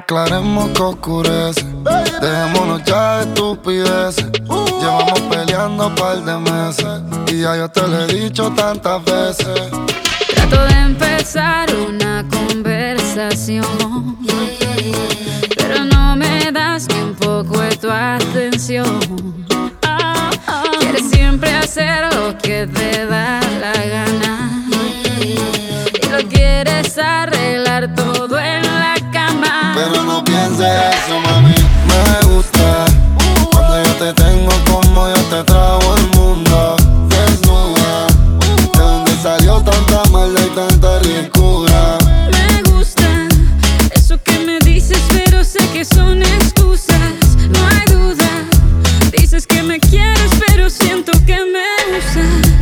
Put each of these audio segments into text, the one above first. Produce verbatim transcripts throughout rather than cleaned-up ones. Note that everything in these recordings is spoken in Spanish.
aclaremos que oscurece. Dejémonos ya de estupideces. Llevamos peleando un par de meses y ya yo te lo he dicho tantas veces. Trato de empezar una conversación, pero no me das ni un poco de tu atención. Quieres siempre hacer lo que te da la gana y lo quieres arreglar todo en la cama. Pero no pienses eso, mami. Me gusta cuando yo te tengo como yo te trago el mundo. Desnuda, de donde salió tanta maldad y tanta ricura. Me gusta eso que me dices, pero sé que son excusas. No hay duda, dices que me quieres, pero siento que me usas.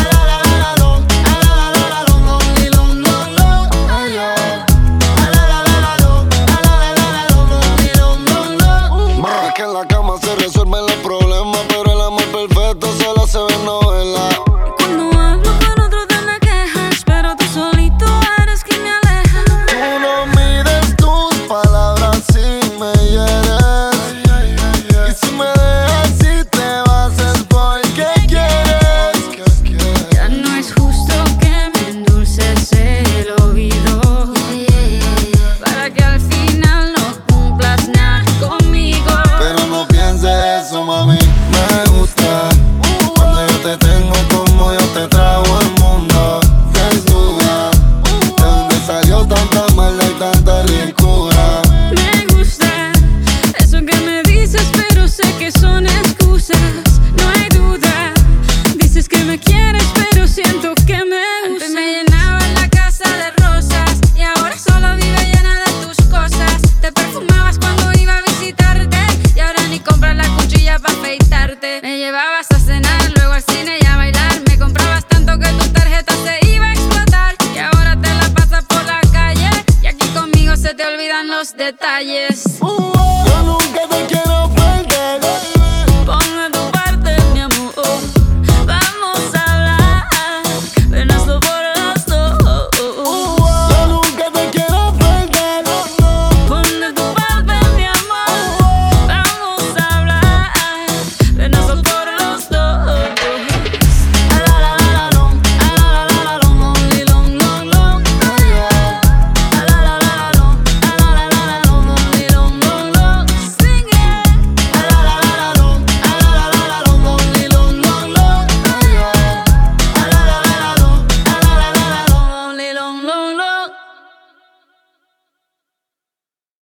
Es que en la cama se resuelven los problemas, pero el amor perfecto solo se ve en novela. Cuando hablo con otro te me quejas, pero tú solito eres quien me aleja. Tú no mides tus palabras si me hieres. Y si me dejas y te vas es porque quieres. Ya no es justo que me endulces el oído para que al final no cumplas nada conmigo. Pero no pienses eso, mami. Me gusta cuando yo te tengo como yo te trago el mundo. Desnuda, de donde salió tanta maldad y tanta ricura. Me gusta eso que me dices, pero sé que son excusas. No hay